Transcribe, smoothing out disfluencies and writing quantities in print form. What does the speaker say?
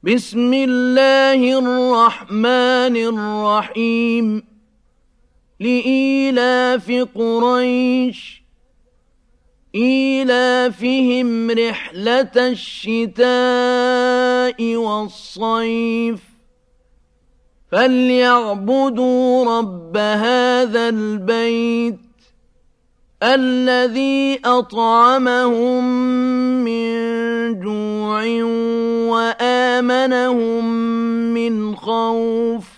بسم الله الرحمن الرحيم لإيلاف قريش إيلافهم رحلة الشتاء والصيف فليعبدوا رب هذا البيت الذي أطعمهم من جوع وآمنهم من خوف